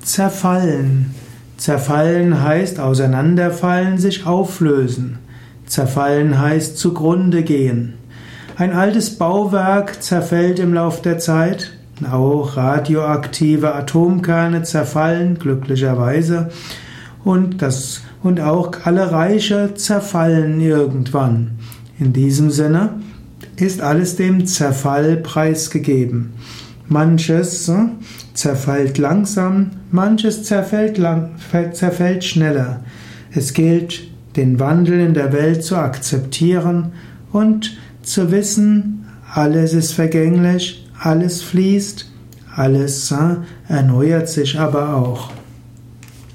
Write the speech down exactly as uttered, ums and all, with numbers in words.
Zerfallen. Zerfallen heißt auseinanderfallen, sich auflösen. Zerfallen heißt zugrunde gehen. Ein altes Bauwerk zerfällt im Lauf der Zeit. Auch radioaktive Atomkerne zerfallen, glücklicherweise. Und, das, und auch alle Reiche zerfallen irgendwann. In diesem Sinne ist alles dem Zerfall preisgegeben. Manches zerfällt langsam, manches zerfällt, lang, zerfällt schneller. Es gilt, den Wandel in der Welt zu akzeptieren und zu wissen, alles ist vergänglich, alles fließt, alles erneuert sich aber auch.